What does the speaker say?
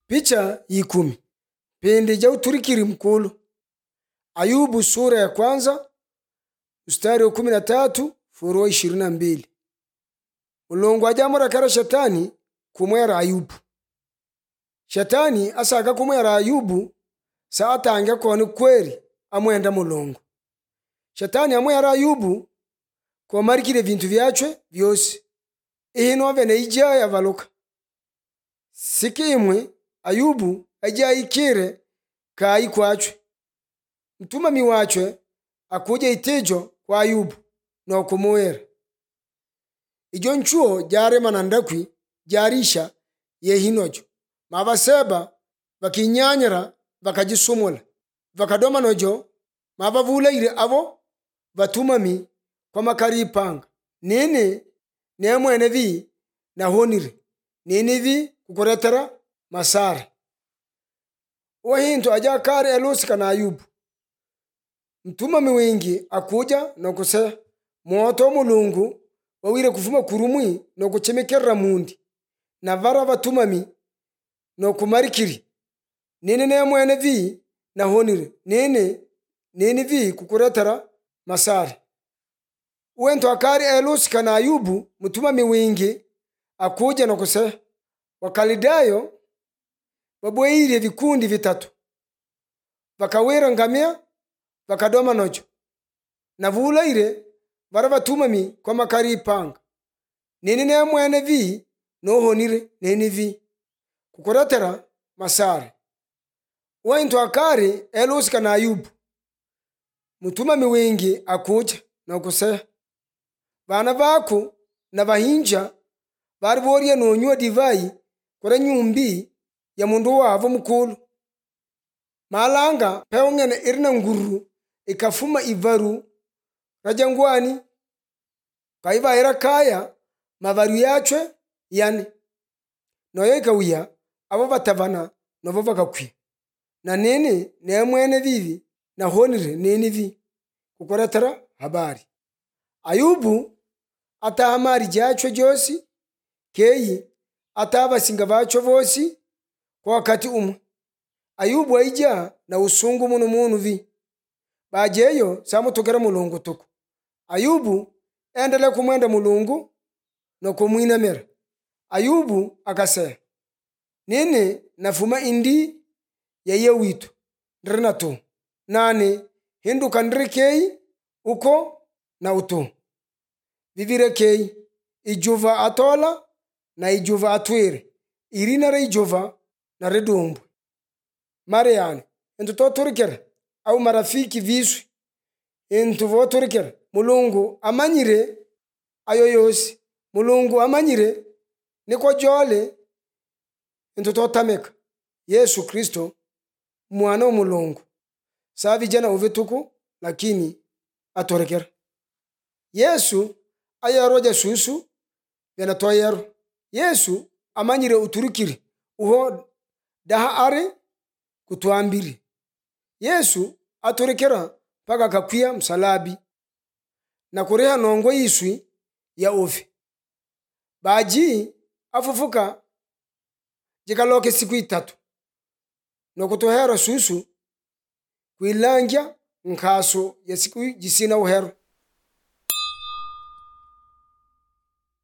Picha yikumi. Pindi ja uturikiri mkulu. Ayubu sura ya kwanza mstari wa 13 furu wa 22. Mulungu ajamurakara shetani kumwera Ayubu. Shetani asaka kumwera Ayubu sa atange koni kweri amwenda Mulungu. Shetani amwera Ayubu kwa marikire vintu vyachwe vyose. Ihino vene ijaya valuka. Sikimwe Ayubu ajaikire kai kwachwe. Mtumami wachwe akuja itejo kwa Ayubu no kumuwera. Ijo nchuo jare manandakwi jarisha yehinojo. Mabaseba bakinyanyara bakajisumula. Bakadoma nojo mabavulaire abo batumami kwa makaripanga. Nini nemwene vi na honire. Nini vi kukuretera masare. Wahinto ajakare elusika na Ayubu. Mtumami wingi akuja na kuse moto Mulungu wawire kufuma kurumwi no kuchemekera mundi na vara batumami no kumarikiri. Nini nemwene vi na honire. Nini vi kukuretera masare. Uwento akari elusika na Ayubu mtumami wingi akuja na kuse Wakalidayo babweire vikundi vitatu. Bakawera ngamia bakadoma nojo. Na vulaire vara batumami kwa makaripanga. Nini nemwene vi no honire. Nini vi kukuretera masare. Uwento akari elusika na Ayubu mtumami wingi akuja na kuse bana baku na bahinja bari boriye nonywa divai kore nyumbi ya mundu wavo mukulu. Malanga peongene irina nguru ikafuma ivaru rajangwani kaiva era kaya mavaru yachwe yani noyo ikawia abo batavana novo bakakwi. Na nini nemwene vivi na honire. Nini vi kukuretera habari. Ayubu atahamari jachwe josi keyi atabasinga bacho bosi kwa wakati umwe. Ayubu aija na usungu munu vi bajeyo samutokera Mulungu tuku. Ayubu endele kumwenda Mulungu no kumwinamira. Ayubu akase nini nafuma indi yeye witu ndirina tu nani hinduka ndirikei uko na utu vivire kei ijuva atola na ijuva atwire irina re ijuva na redumbu Mariani entu toturikere au marafiki viswi entu voturikere. Mulungu amanyire ayo yosi. Mulungu amanyire niko jole entu totameka. Yesu Kristo mwana wa Mulungu savi jana uvituku lakini atorekera. Yesu ayaroja susu yana toyero. Yesu amanyire uturikiri uho daha are kutuambiri. Yesu atorekera paka kakwia msalabi na kureha nongo iswi ya ofi. Baji afufuka jikaloke siku 3 no kutohero susu kuilangya nkaso ya siku jisina uhero.